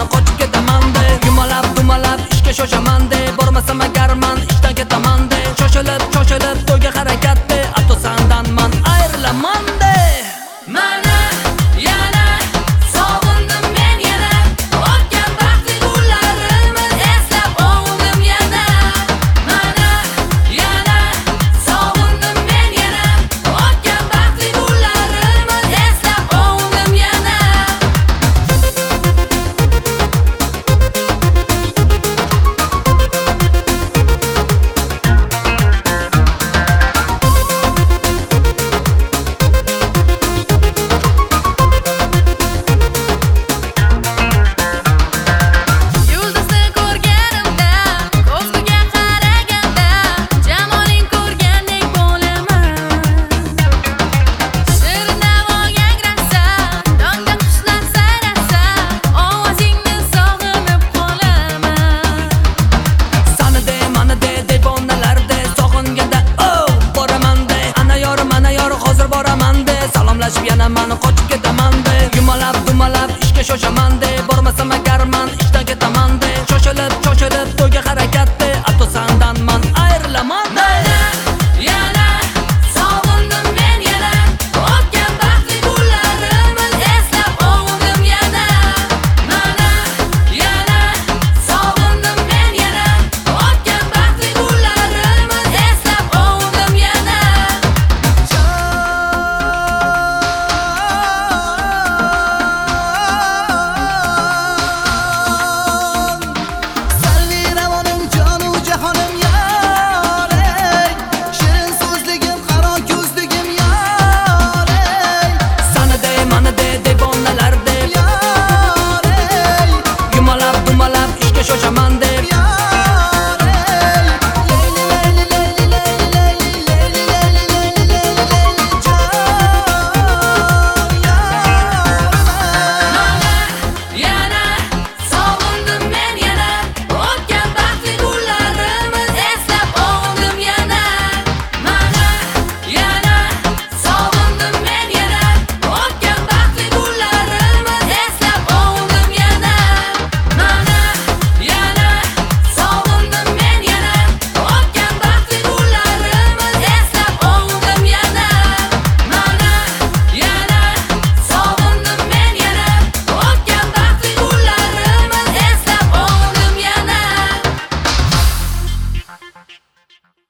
mani qochib ketaman de. Yumalab dumalab ishga shoshaman de. Bormasam agar man ishdan ketaman de. Shoshilib to'yga harakat de. Ato sandan man ayrilaman de. Mana yana sog'indim men yana. O'tgan baxtli kunlarimni eslab o'g'lim yana. Mana yana sog'indim men yana. O'tgan baxtli kunlarimni eslab o'g'lim yana. Salomlashib yana mani qochib ketaman de. Yumalab dumalab ishga shoshaman de. Bormasam agar man